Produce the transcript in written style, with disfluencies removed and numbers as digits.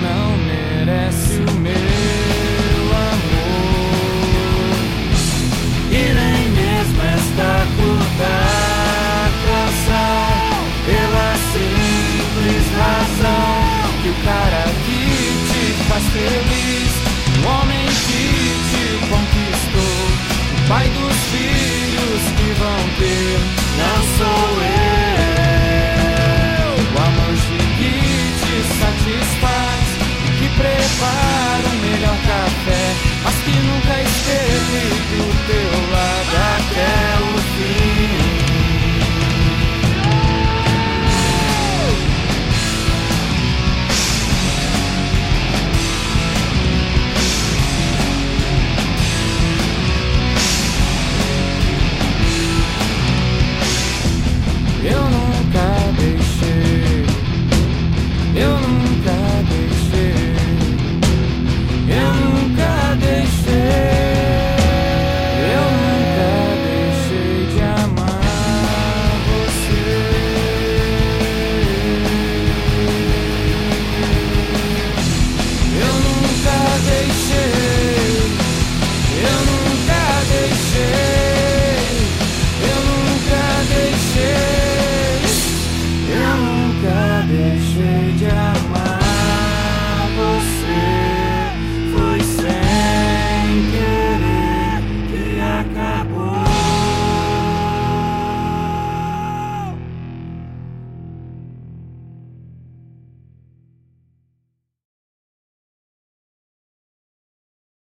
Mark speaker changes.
Speaker 1: não merece o meu amor. E nem mesmo esta curta canção, pela simples razão que o cara que te faz feliz, o homem que te conquistou, o pai dos filhos que vão ter, não sou eu. O amor que te satisfaz, que prepara